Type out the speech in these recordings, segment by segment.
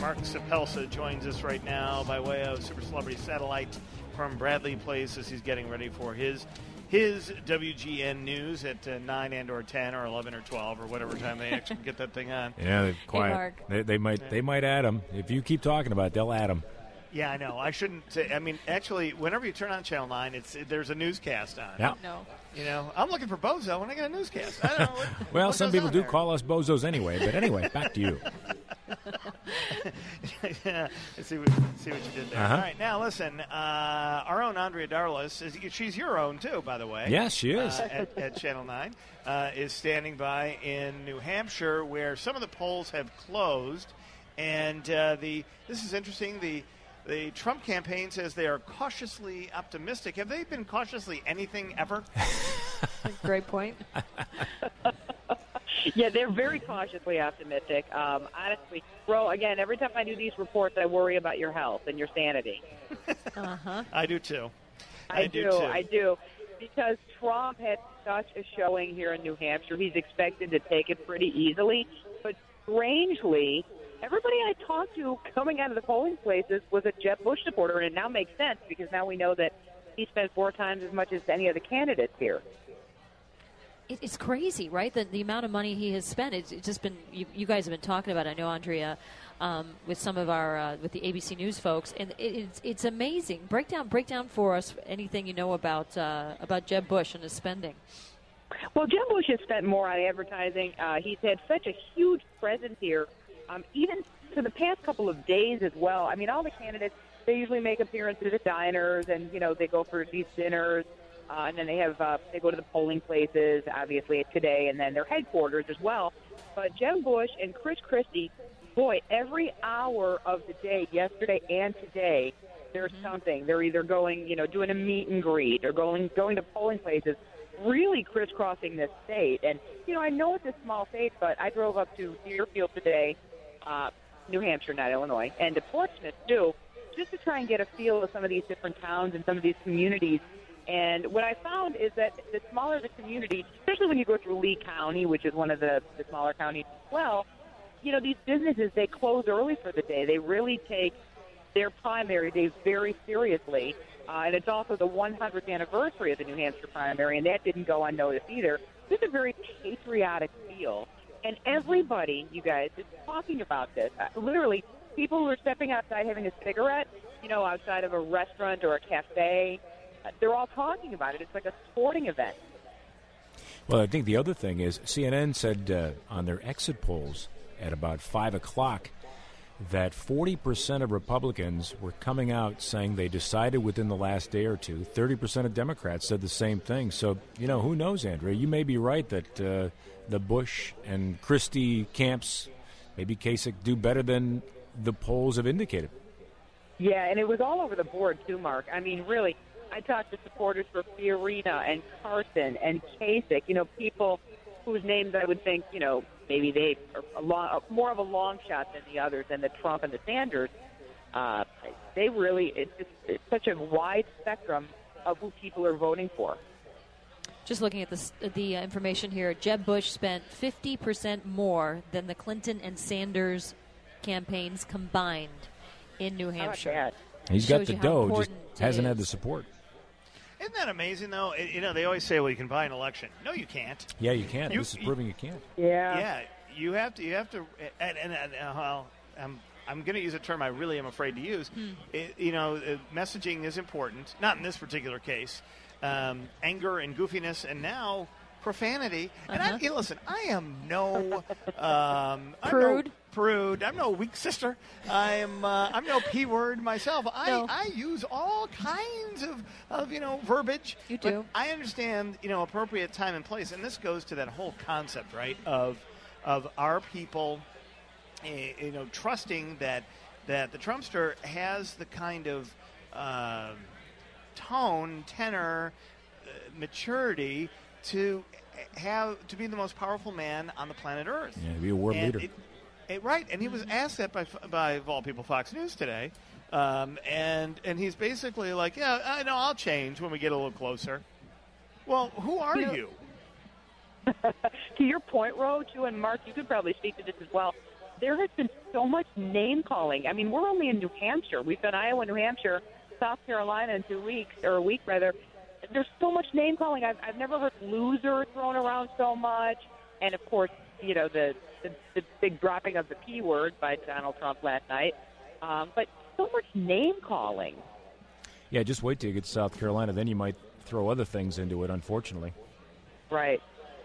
Mark Sapelsa joins us right now by way of Super Celebrity Satellite from Bradley Place as he's getting ready for his WGN News at 9 and or 10 or 11 or 12 or whatever time they actually get that thing on. Yeah, they're quiet. They might add them. If you keep talking about it, they'll add them. Yeah, I know. I shouldn't say. I mean, actually, whenever you turn on Channel 9, there's a newscast on. Yeah. No. You know, I'm looking for Bozo when I get a newscast. I don't know well, what some goes people on do there. call us bozos anyway. But anyway, back to you. Yeah, see what you did there. Uh-huh. All right, now listen. Our own Andrea Darlis, she's your own too, by the way. Yes, she is. At Channel 9, is standing by in New Hampshire, where some of the polls have closed, and this is interesting. The Trump campaign says they are cautiously optimistic. Have they been cautiously anything ever? Great point. Yeah, they're very cautiously optimistic. Honestly, Ro, again, every time I do these reports, I worry about your health and your sanity. Uh-huh. I do too. I do. Because Trump had such a showing here in New Hampshire. He's expected to take it pretty easily. But strangely, everybody I talked to coming out of the polling places was a Jeb Bush supporter, and it now makes sense because now we know that he spent 4 times as much as any of the candidates here. It's crazy, right? The amount of money he has spent. It's just been you guys have been talking about it. I know, Andrea, with some of our with the ABC News folks, and it's amazing. Break down for us anything you know about Jeb Bush and his spending. Well, Jeb Bush has spent more on advertising. He's had such a huge presence here, even for the past couple of days as well. I mean, all the candidates, they usually make appearances at diners, and they go for these dinners. And then they go to the polling places, obviously today, and then their headquarters as well. But Jeb Bush and Chris Christie, boy, every hour of the day, yesterday and today, there's something. They're either going, doing a meet and greet or going to polling places, really crisscrossing this state. And I know it's a small state, but I drove up to Deerfield today, New Hampshire, not Illinois, and to Portsmouth too, just to try and get a feel of some of these different towns and some of these communities. And what I found is that the smaller the community, especially when you go through Lee County, which is one of the smaller counties as well, these businesses, they close early for the day. They really take their primary day very seriously. And it's also the 100th anniversary of the New Hampshire primary, and that didn't go unnoticed either. It's a very patriotic feel. And everybody, you guys, is talking about this. Literally, people who are stepping outside having a cigarette, outside of a restaurant or a cafe, they're all talking about it. It's like a sporting event. Well, I think the other thing is CNN said on their exit polls at about 5 o'clock that 40% of Republicans were coming out saying they decided within the last day or two. 30% of Democrats said the same thing. So, who knows, Andrea? You may be right that the Bush and Christie camps, maybe Kasich, do better than the polls have indicated. Yeah, and it was all over the board, too, Mark. I mean, really, I talked to supporters for Fiorina and Carson and Kasich, people whose names I would think, maybe they are more of a long shot than the others, than the Trump and the Sanders. They really, it's such a wide spectrum of who people are voting for. Just looking at the information here, Jeb Bush spent 50% more than the Clinton and Sanders campaigns combined in New Hampshire. He's got the dough, just hasn't had the support. Isn't that amazing, though? They always say, well, you can buy an election. No, you can't. Yeah, you can't. This is proving you can't. Yeah. Yeah, you have to, well, I'm going to use a term I really am afraid to use. Messaging is important, not in this particular case. Anger and goofiness, and now profanity. And listen, I am no prude. I'm no weak sister. I'm no P word myself. I use all kinds of verbiage. You do. But I understand appropriate time and place, and this goes to that whole concept, right, of our people trusting that the Trumpster has the kind of tone, tenor, maturity to be the most powerful man on the planet Earth. Yeah, to be a world leader. Right, and he was asked that by of all people, Fox News today, and he's basically like, yeah, I know, I'll change when we get a little closer. Well, who are you? To your point, Ro, too, and Mark, you could probably speak to this as well. there has been so much name calling. I mean, we're only in New Hampshire. We've done Iowa, New Hampshire, South Carolina in 2 weeks, or a week rather. There's so much name calling. I've never heard loser thrown around so much. And, of course, you know, the big dropping of the P word by Donald Trump last night. But so much name calling. Yeah, just wait till you get to South Carolina. Then you might throw other things into it, unfortunately. Right.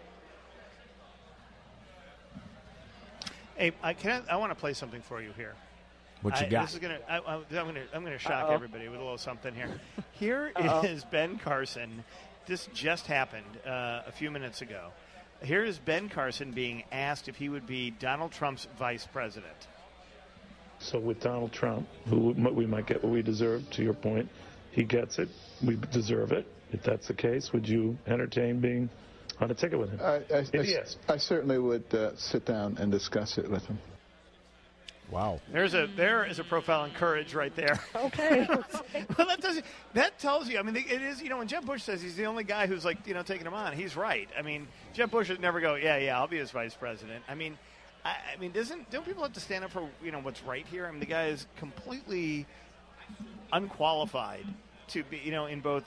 Hey, I want to play something for you here. What you got? This is I'm gonna shock everybody with a little something here. Here is Ben Carson. This just happened a few minutes ago. Here is Ben Carson being asked if he would be Donald Trump's vice president. So with Donald Trump, who we might get what we deserve, to your point, he gets it. We deserve it. If that's the case, would you entertain being on a ticket with him? I certainly would sit down and discuss it with him. Wow. There is a profile in courage right there. Okay. Well, that tells you. I mean, it is. You know, when Jeb Bush says he's the only guy who's like, you know, taking him on, he's right. I mean, Jeb Bush would never go, yeah, I'll be his vice president. I mean, don't people have to stand up for, you know, what's right here? I mean, the guy is completely unqualified to be, you know, in both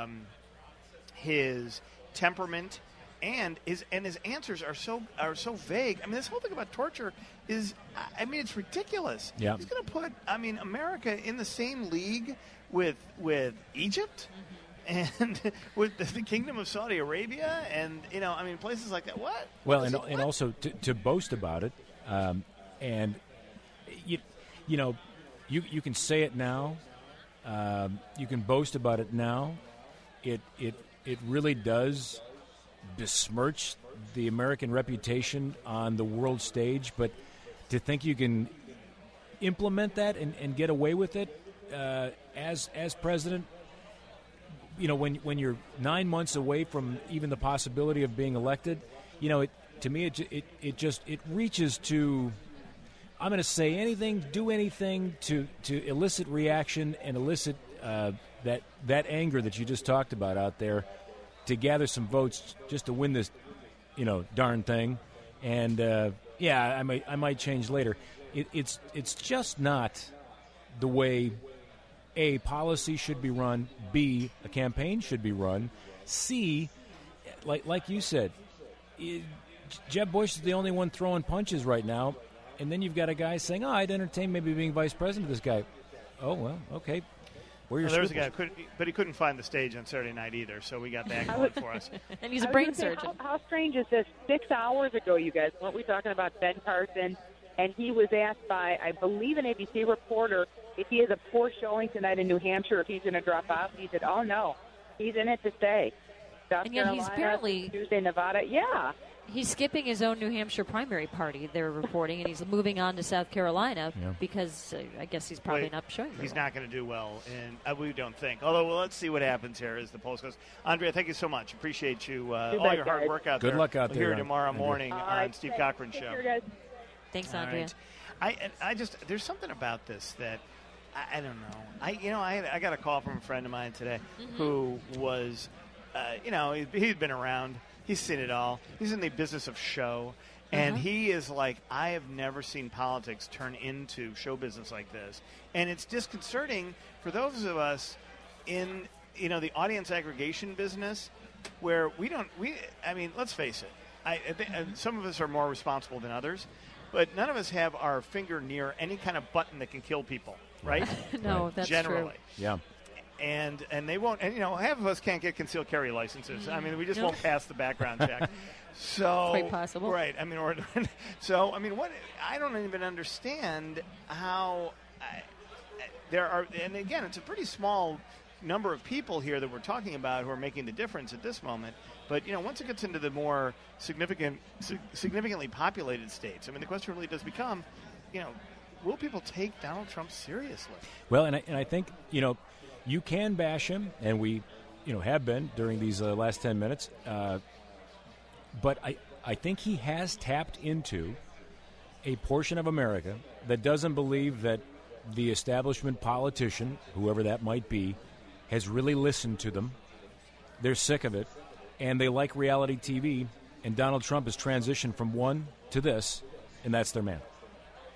his temperament and his answers are so vague. I mean, this whole thing about torture is, I mean, it's ridiculous. Yeah. He's going to put, I mean, America in the same league with Egypt and with the Kingdom of Saudi Arabia and, you know, I mean, places like that. What? Well, and also to boast about it, and you know, you can say it now, you can boast about it now. It really does besmirch the American reputation on the world stage, but to think you can implement that and get away with it as president, you know, when you're 9 months away from even the possibility of being elected, you know, to me it reaches to, I'm going to say anything, do anything to elicit reaction and elicit that anger that you just talked about out there, to gather some votes just to win this, you know, darn thing. And I might change later. It's just not the way A, policy should be run, B, a campaign should be run, C, like you said, Jeb Bush is the only one throwing punches right now, and then you've got a guy saying, I'd entertain maybe being vice president of this guy. Oh, well, okay. There's a guy, but he couldn't find the stage on Saturday night either, so we got that going for us. And he's a brain surgeon. How strange is this? 6 hours ago, you guys, weren't we talking about Ben Carson? And he was asked by, I believe, an ABC reporter if he has a poor showing tonight in New Hampshire, if he's going to drop out. He said, oh, no, he's in it to stay. South and yet Carolina, he's apparently Tuesday, Nevada. Yeah. He's skipping his own New Hampshire primary party, they're reporting, and he's moving on to South Carolina because I guess he's probably not showing very He's not going to do well, and we don't think. Although, let's see what happens here as the polls goes. Andrea, thank you so much. Appreciate you, all your hard work out there. Good luck out there. We'll hear tomorrow morning on Steve Cochran's show. Care, guys. Thanks, Andrea. Right. I just, there's something about this that I don't know. I got a call from a friend of mine today who was, he'd been around. He's seen it all. He's in the business of show. And he is like, I have never seen politics turn into show business like this. And it's disconcerting for those of us in, the audience aggregation business where let's face it. Some of us are more responsible than others. But none of us have our finger near any kind of button that can kill people, right? No, that's generally. true. Yeah. And they won't. And half of us can't get concealed carry licenses. I mean, we just won't pass the background check. So quite possible, right? I mean, what? I don't even understand how there are. And again, it's a pretty small number of people here that we're talking about who are making the difference at this moment. But once it gets into the more significantly populated states, I mean, the question really does become, will people take Donald Trump seriously? Well, and I think you can bash him, and we have been during these last 10 minutes. But I think he has tapped into a portion of America that doesn't believe that the establishment politician, whoever that might be, has really listened to them. They're sick of it, and they like reality TV, and Donald Trump has transitioned from one to this, and that's their man.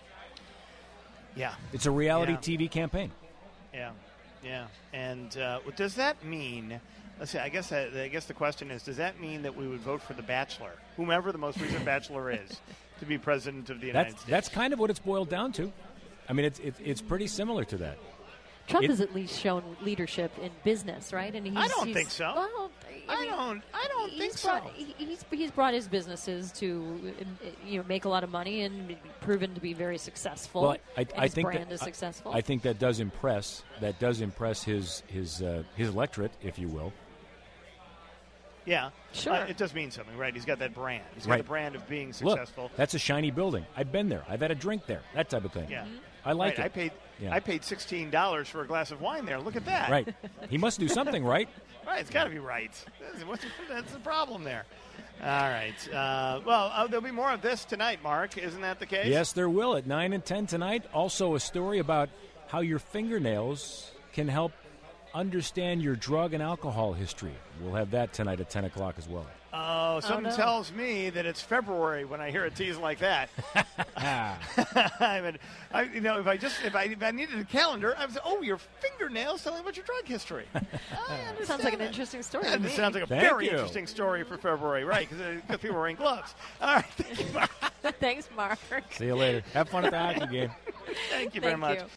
Yeah. It's a reality TV campaign. Yeah. And what does that mean? Let's see. I guess the question is: does that mean that we would vote for the Bachelor, whomever the most recent Bachelor is, to be president of the United States? That's kind of what it's boiled down to. I mean, it's pretty similar to that. Trump has at least shown leadership in business, right? And I don't think so. Well, I don't think so. He's brought his businesses to make a lot of money and proven to be very successful. Well, I his think brand is successful. I think that does impress. That does impress his electorate, if you will. Yeah, sure. It does mean something, right? He's got that brand. He's got the brand of being successful. Look, that's a shiny building. I've been there. I've had a drink there. That type of thing. Yeah, I like it. I paid $16 for a glass of wine there. Look at that. Right. He must do something right. Right. It's got to be right. That's the problem there. All right. There'll be more of this tonight, Mark. Isn't that the case? Yes, there will at 9 and 10 tonight. Also, a story about how your fingernails can help understand your drug and alcohol history. We'll have that tonight at 10 o'clock as well. Oh, something tells me that it's February when I hear a tease like that. If I needed a calendar, I would say, your fingernails telling about your drug history. Sounds like an interesting story. It sounds like a very interesting story for February, right? Because people are wearing gloves. All right, thank you, Mark. Thanks, Mark. See you later. Have fun at the hockey game. Thank you very much.